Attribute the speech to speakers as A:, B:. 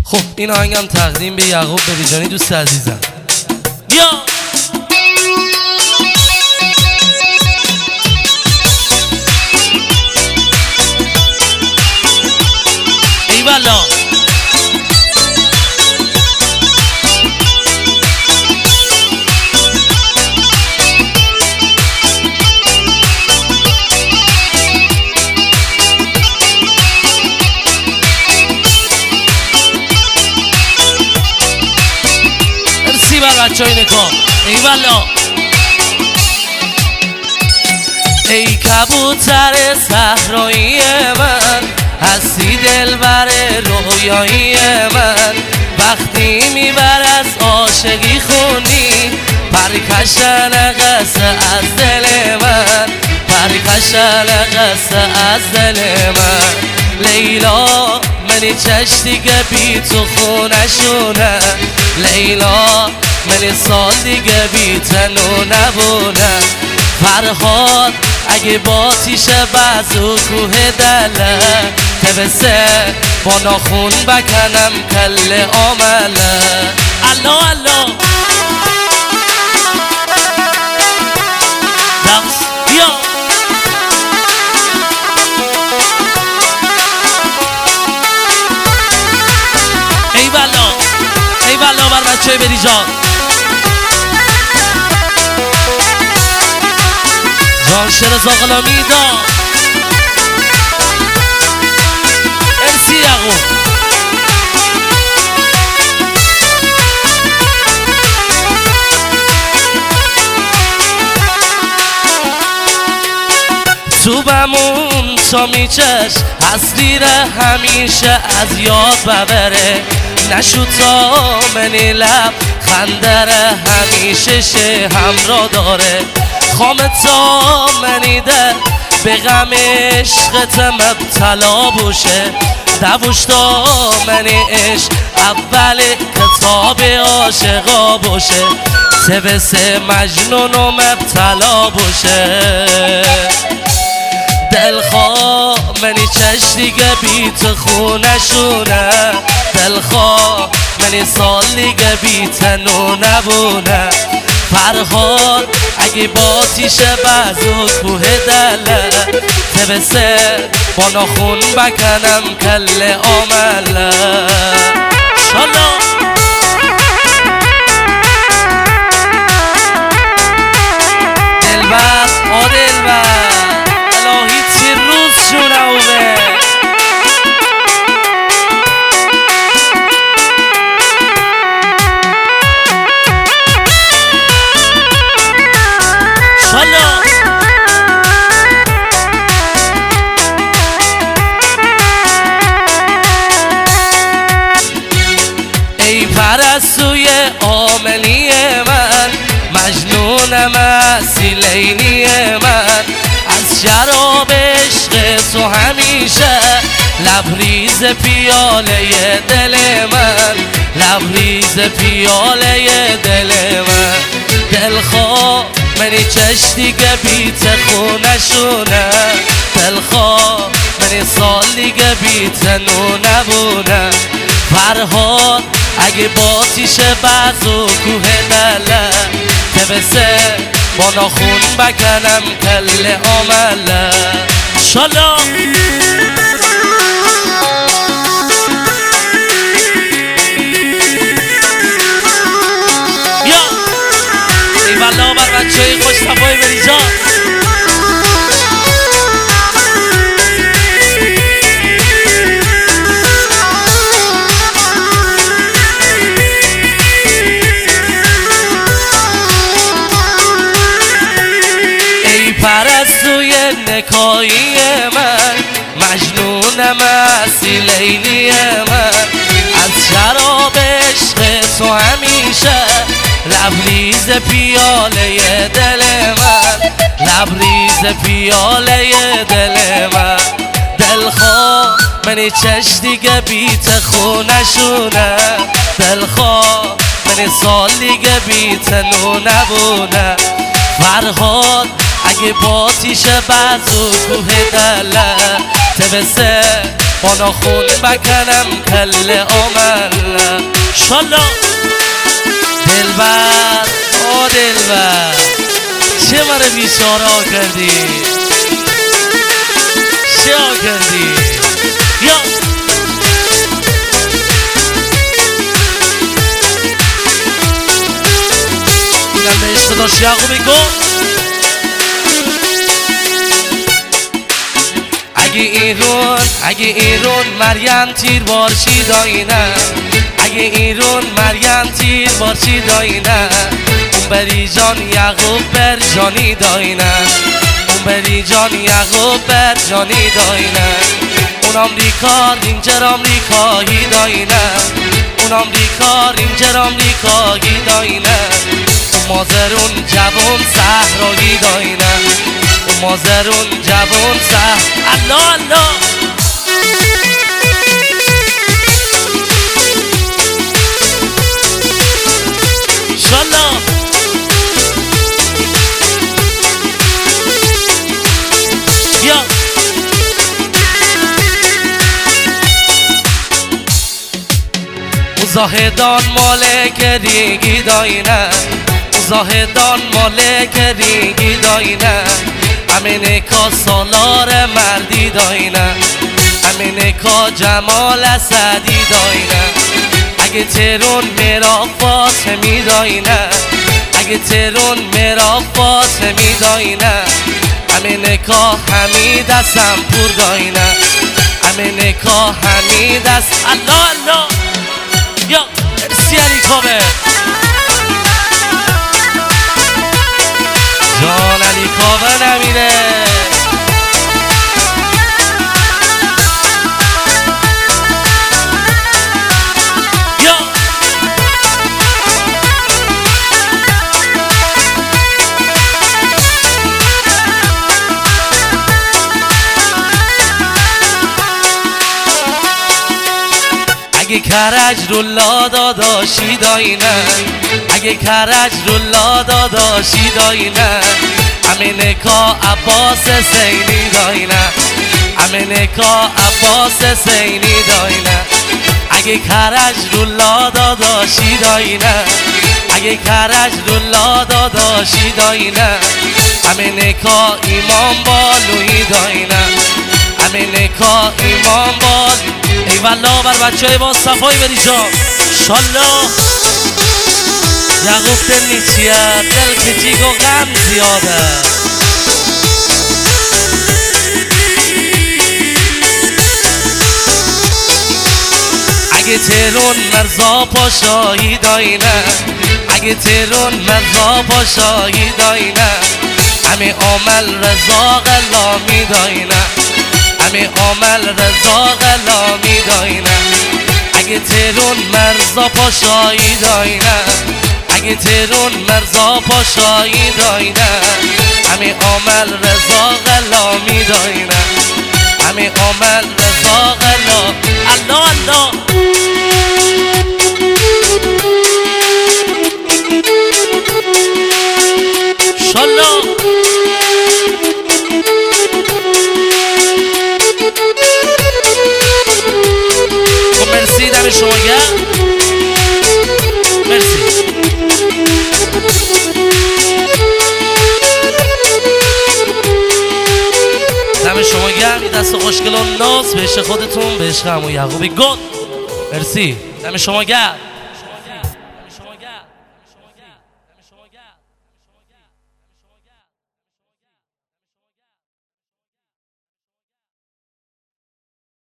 A: خب این آهنگم تقدیم به یعقوب بریجانی دوست عزیزم. بیا ای والا بچه های نکام ای والا ای کبوتر صحرایی من هستی دلبر رویایی من وقتی میبر از عاشقی خونی پرکشن قصه از دل من پرکشن قصه از دل من لیلا منی چش دیگه بی تو خونشونه لیلا منی سال دیگه بی تنو نبونه فرهاد اگه با تیشه بزو کوه دله تبسه با ناخون بکنم کل آمله الله الله دقس بیا ای والا بر بچه های بریجان جان شرزا غلامی دا ارسی یعقوب تو بمون تا میچش تصویر همیشه از یاد ببره نشو تا منی لب خندره همیشه شه همراه داره خام تا منی در به غم عشقت مبتلا باشه دوش تا منی عشق اول کتاب عاشقا باشه تبس مجنون و مبتلا باشه دلخواه منی چش دیگه بی تو خونشونه دلخواه منی سال دیگه بی تنو نبونه فرهاد اگه با تیشه بزو کوه دله تبسه با ناخون بکنم کل آمله شالا دلبر دلبر الهی تی روز جونه ای پرستوی عاملی من مجنونم از لیلی من از شراب عشق تو همیشه لبریز پیاله دل من لبریز پیاله دل من دلخواه منی چش دیگه بیت خونشونه دلخواه منی سال دیگه بیت نو نبونه فرهاد اگه با تیشه بزو کوه دله تبسه با ناخون بکنم کل آمله شالا یا ای والا بر بچه های خوش صفای بریجان پرستوی نکایی من مجنونم از لیلی من از شراب عشق تو همیشه لبریز پیاله دل من لبریز پیاله دل من دلخواه منی چش دیگه بیت خونشونه دلخواه منی سال دیگه بیت نو نبونه فرهاد اگه با تیشه بزو کوه دله تبسه با ناخون بکنم کل آمل شالا دلبر آ دلبر چه مرا بیچاره کردی چه کردی یا اینم به عشق داشت یعقوبی گفت اگه ایرون مریم تیر بارشی داینه اگه ایرون مریم تیر بارشی داینه اون بری جان یعقوب بر جانی داینه اون بری جان یعقوب بر جانی داینه اون آمریکا اینجا آمریکایی داینه اون آمریکا اینجا آمریکایی داینه اون مازرون جوان صحرایی داینه اون مازرون جوان الله الله شالا یا زاهدان مالک ریگی داینه زاهدان مالک ریگی داینه امینه کا سالار مردی داینه امینه کا جمال اسدی داینه اگه ترون میرا فاطمی داینه اگه ترون میرا فاطمی داینه امینه کا حمید اسم پور داینه امینه کا حمید اس الله الله یا ارسی علی کابه جان علی کابه نمیره یا اگه کرج رو لا داداشی داینه اگه کرج رو لا داداشی داینه امینه کا عباس سینی داینه امینه کا عباس سینی داینه اگه کرج رو لا داداشی داینه اگه کرج رو لا داداشی داینه امینه کا ایمان بالوی داینه امینه کا ایمان بال ای والله بر بچه های با صفایی بری جان شالله یعقوب دل نیچیه دل کچیگ و غم زیاده اگه ترون مرزا پاشایی داینه اگه ترون مرزا پاشایی داینه امی عامل رضا غلامی داینه امی عامل رضا غلامی داینه اگه ترون مرزا پاشایی داینه اگه ترون مرزا پاشایی داینه امی عامل رضا غلامی داینه امی عامل رضا غلام الله الله شالله مرسی دم شما گرم مرسی دم شما گرم دست خوشگلان ناز به عشق خودتون به عشق عمو یعقوبی گل مرسی دم شما گرم